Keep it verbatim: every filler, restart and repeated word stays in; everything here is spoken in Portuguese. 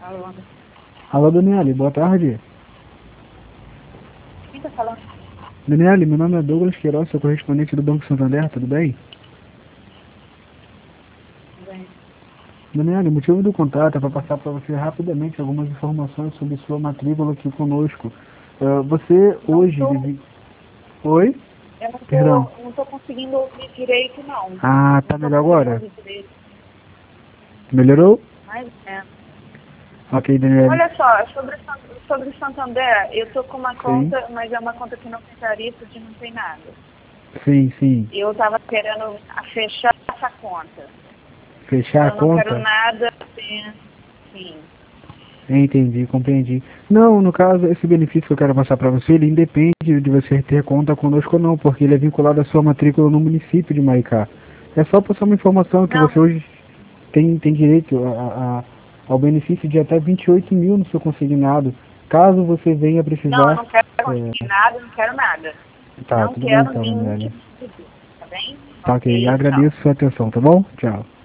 Alô, Alô, Daniele, boa tarde. quem tá falando? Daniele, meu nome é Douglas Queiroz, sou correspondente do Banco Santander, tudo bem? Bem, Daniele, o motivo do contato é para passar para você rapidamente algumas informações sobre sua matrícula aqui conosco. Ah, você não hoje... tô, Vive... Oi? eu não Perdão. tô, não tô conseguindo ouvir direito, não. Ah, Não tá tô melhor conseguindo agora? ouvir direito. Melhorou? Mais ou menos. Ok, Daniele. Olha só, sobre, o San- sobre o Santander, eu tô com uma Sim, conta, mas é uma conta que não tem tarifa, que não tem nada. sim, sim. Eu tava querendo a- fechar essa conta. Fechar a Eu não quero conta? nada sem, sim. Entendi, compreendi. Não, no caso, esse benefício que eu quero passar para você, ele independe de você ter conta conosco ou não, porque ele é vinculado à sua matrícula no município de Maricá. É só passar uma informação que Não, você hoje tem, tem direito a, a- ao benefício de até vinte e oito mil no seu consignado, caso você venha não, eu precisar. não quero É, conseguir nada, não quero nada. tá, Não tudo bem quero então, nenhum Daniela. tipo de serviço, tá bem? Tá ok, Ok, tchau. agradeço a sua atenção, tá bom? Tchau.